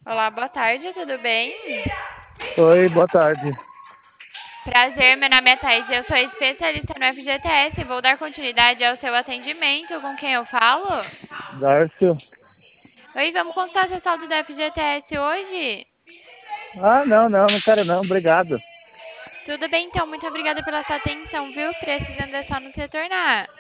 Olá, boa tarde, tudo bem? Oi, boa tarde. Prazer, meu nome é Thaís e eu sou especialista no FGTS. Vou dar continuidade ao seu atendimento. Com quem eu falo? Dárcio. Oi, vamos consultar seu saldo do FGTS hoje? Não quero não, obrigado. Tudo bem, então. Muito obrigada pela sua atenção, viu? Precisando é só nos retornar.